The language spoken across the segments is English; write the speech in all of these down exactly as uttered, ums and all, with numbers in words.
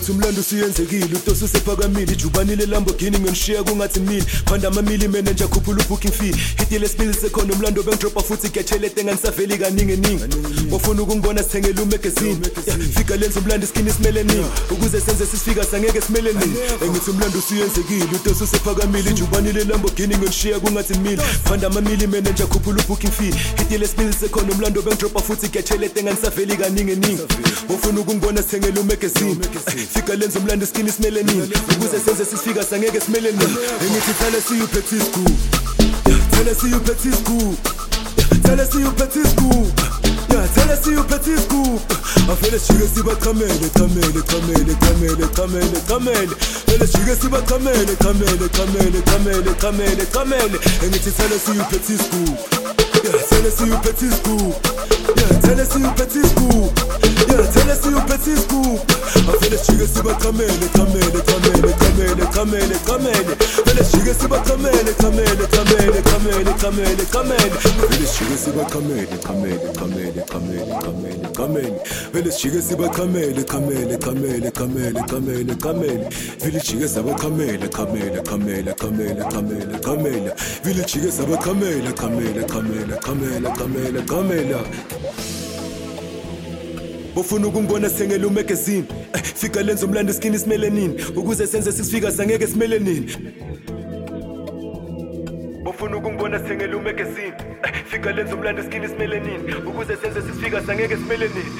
Engithi umlando usuyenzekile utosi usephakamile ijubanile Lamborghini ngishiya kungathi mina phanda amamili mina nje akhuphula booking fee hitile spills sekhona umlando bengidropa futhi ngiyachelete nganisaveli kaningi ningi bofuna ukungibona sithengele umagazine fika lenza umlando skin ismele nini ukuze senze sisifika sangeke simele nini engithi umlando usuyenzekile utosi usephakamile ijubanile Lamborghini ngishiya kungathi mina phanda amamili mina nje akhuphula booking fee hitile spills sekhona umlando bengidropa futhi ngiyachelete nganisaveli kaningi ningi bofuna ukungibona sithengele umagazine fika lenza umlando skin ismele nini ukuze senze sisifika sangeke simele nini engithi tell us you petit school tell us you petit school tell us you petit school yeah tell us you petit school afele shike siba kamele kamele kamele kamele kamele kamele afele shike siba kamele kamele kamele kamele kamele kamele engithi tell us you petit school yeah tell us you petit school yeah tell us you petit school yeah tell us you petit school afele shike siba kamele kamele kamele kamele kamele kamele afele shike siba kamele kamele kamele kamele kamele kamele afele shike siba kamele kamele kamele kamele kamele kamele afele shike siba kamele kamele kamele kamele kamele kamele afele shike siba kamele kamele kamele kamele kamele kamele afele shike siba kamele kamele kamele kamele kamele kamele bofuna ukungibona sithengele umagazine fika lenza umlando skin ismele nini ukuze senze sisifika sangeke simele nini bofuna ukungibona sithengele umagazine fika lenza umlando skin ismele nini ukuze senze sisifika sangeke simele nini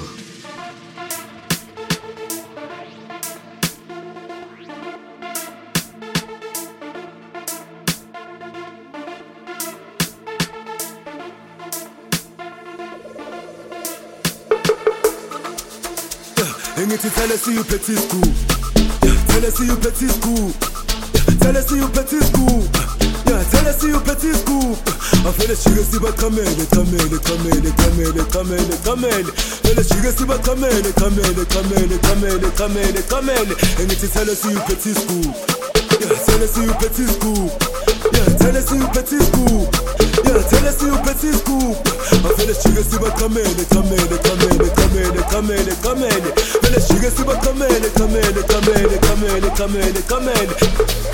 engithi tell us you petit school tell us you petit school tell us you petit school yeah tell us you petit school afele shike siba kamele kamele kamele kamele kamele kamele afele shike siba kamele kamele kamele kamele kamele kamele engithi tell us you petit school yeah tell us you petit school yeah tell us you petit school yeah tell us you petit school afele shike siba kamele kamele kamele kamele kamele kamele afele shike siba kamele kamele kamele kamele kamele kamele